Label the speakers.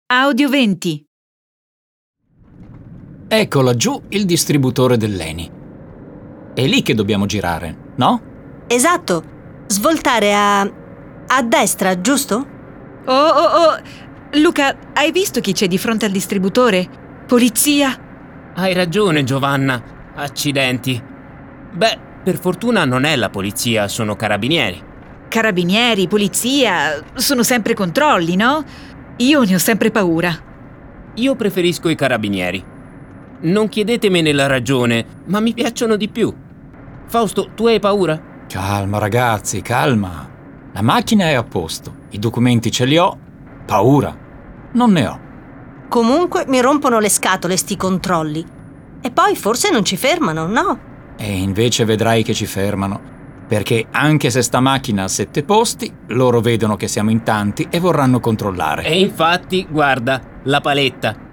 Speaker 1: Audio 20.
Speaker 2: Ecco laggiù il distributore dell'Eni. È lì che dobbiamo girare, no?
Speaker 3: Esatto. Svoltare a destra, giusto?
Speaker 1: Oh. Luca, hai visto chi c'è di fronte al distributore? Polizia?
Speaker 4: Hai ragione, Giovanna. Accidenti. Beh, per fortuna non è la polizia, sono carabinieri.
Speaker 1: Carabinieri, polizia, sono sempre controlli, no? Io ne ho sempre paura.
Speaker 4: Io preferisco i carabinieri. Non chiedetemene la ragione, ma mi piacciono di più. Fausto, tu hai paura?
Speaker 2: Calma ragazzi, calma. La macchina è a posto, i documenti ce li ho, paura non ne ho.
Speaker 3: Comunque mi rompono le scatole sti controlli. E poi forse non ci fermano, no?
Speaker 2: E invece vedrai che ci fermano, perché anche se sta macchina ha 7 posti, loro vedono che siamo in tanti e vorranno controllare.
Speaker 4: E infatti, guarda, la paletta.